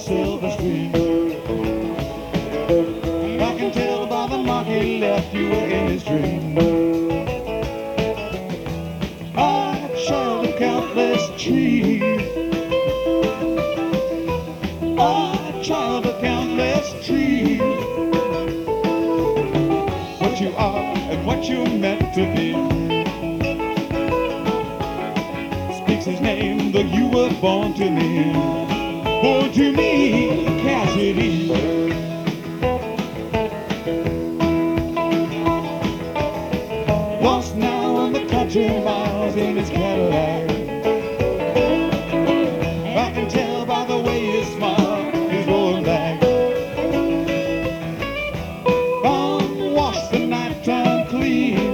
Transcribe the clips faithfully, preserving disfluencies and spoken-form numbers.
silver stream. I can tell by the mark he left you were in his dream. A child of countless trees, a child of countless trees. What you are and what you're meant to be speaks his name, though you were born to me. Born to me, Cassidy. Lost now in the country miles in his Cadillac. I can tell by the way his smile is rolling back. Gone, wash the nighttime clean.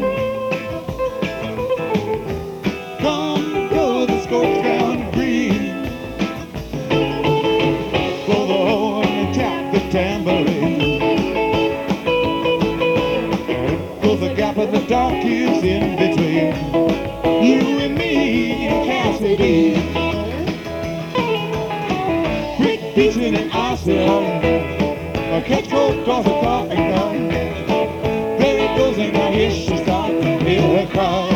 Come, blow the scope down green. Blow the horn and tap the tambourine. Close the gap of the dark is in between you and me, Cassidy. Quick beating and iceberg, a catch cold across the car and gun. There it goes and I hear she start to hear her cry.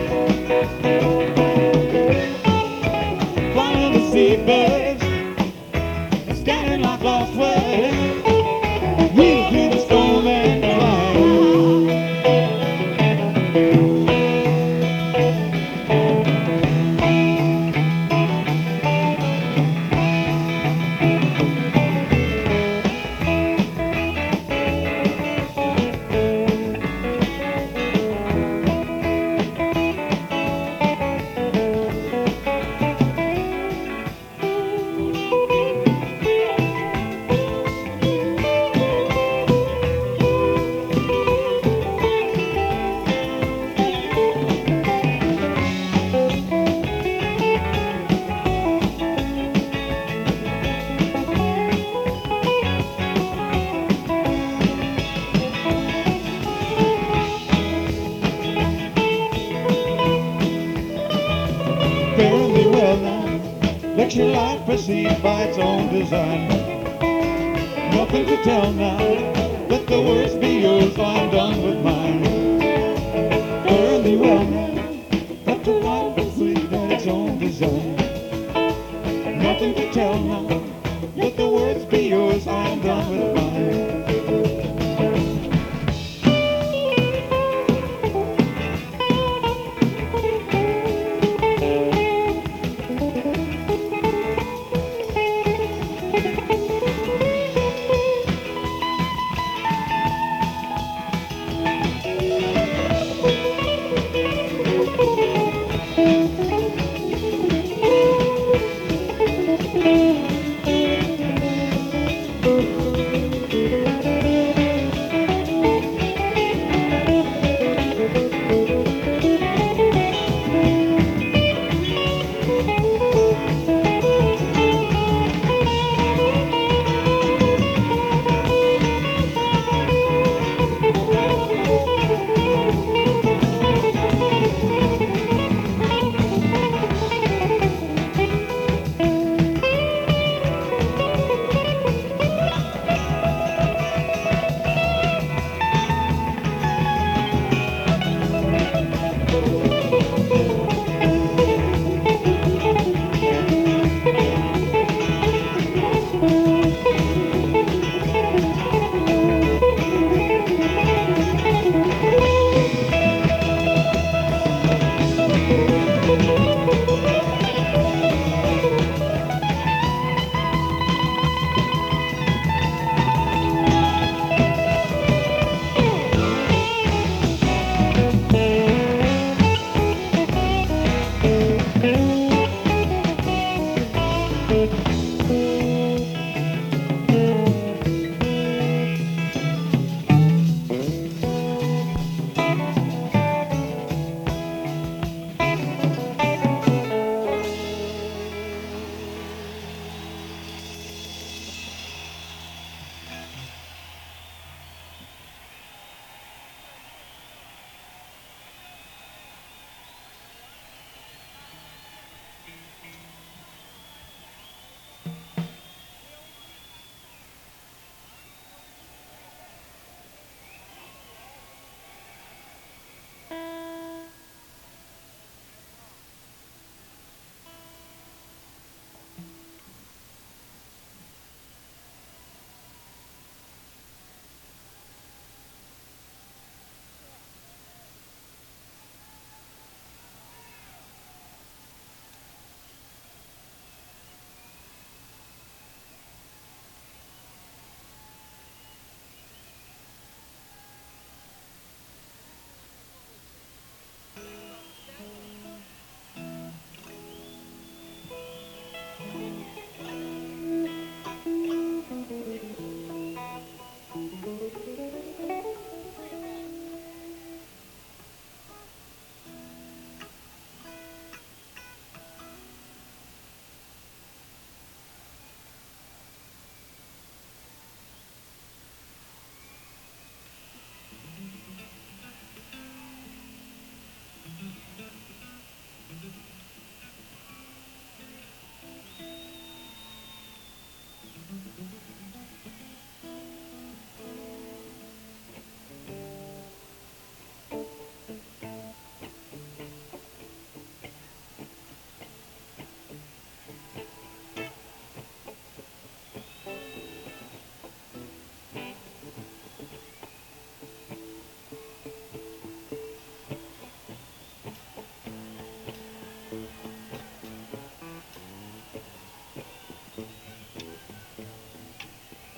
Flying the seabirds, scanning like lost waves. Wheel through the storm and climb. Fairly well now, let your life proceed by its own design. Nothing to tell now, let the words be yours, I'm done with mine. Fairly well now, let your life proceed by its own design. Nothing to tell now, let the words be yours, I'm done with mine.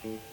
Bye.